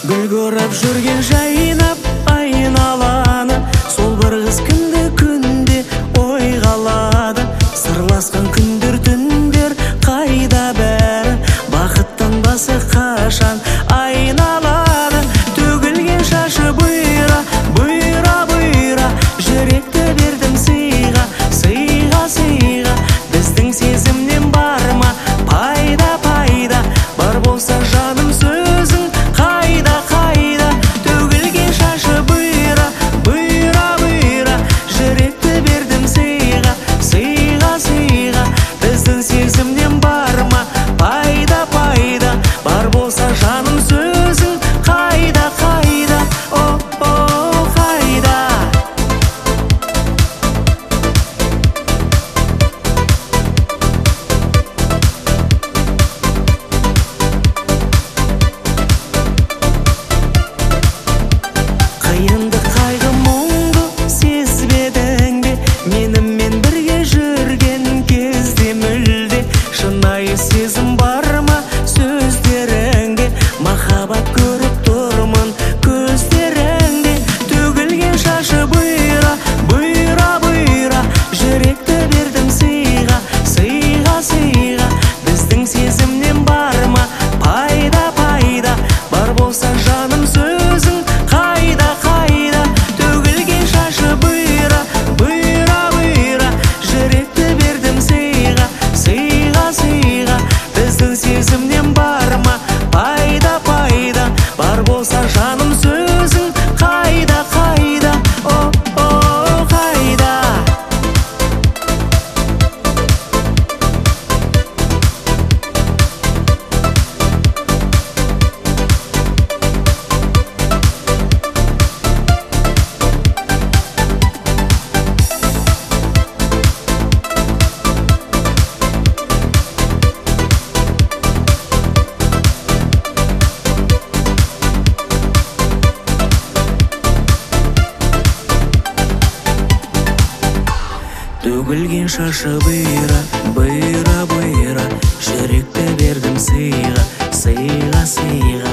гүл көріп жүрген жайнап айналаны, сол бір қыз кімді күнде ойға алады. Сырласқан күндер түндер қайда бәрі, бақыттан басы қашан айналады. Төгілген шашы бұйра, бұйра, бұйра, жүректі бердім сыйға, сыйға, сыйға. Біздің сезімнен бар ма пайда, пайда? Бар болса жаным сөзің қайда, қайда? Төгілген шашы бұйра, бұйра, бұйра, жүректі бердім сыйға, сыйға, сыйға. Біздің сезімнен бар ма пайда, пайда? Бар болса жаным сөзің қайда, қайда? О, қайда? Қиындық қайғы мұңды сезбедің бе? Менімен бірге жүрген кезде мүлде шынайы сезім бар ма сөздеріңде? Махаббат көріп тұрмын көздеріңде. Төгілген шашы бұйра, бұйра, бұйра, жүректі бердім сыйға, сыйға, сыйға. Біздің сезімнен бар ма пайда, пайда? Бар болса жаным сөзің қайда, қайда? Төгілген шашы бұйра, бұйра, бұйра, жүректі бердім сыйға, сыйға, сыйға. Біздің сезімнен бар ма пайда, пайда? Бар болса жаным сөзің қайда, қайда? О, қайда? Төгілген шашы бұйра, бұйра, бұйра, жүректі бердім сыйға, сыйға, сыйға.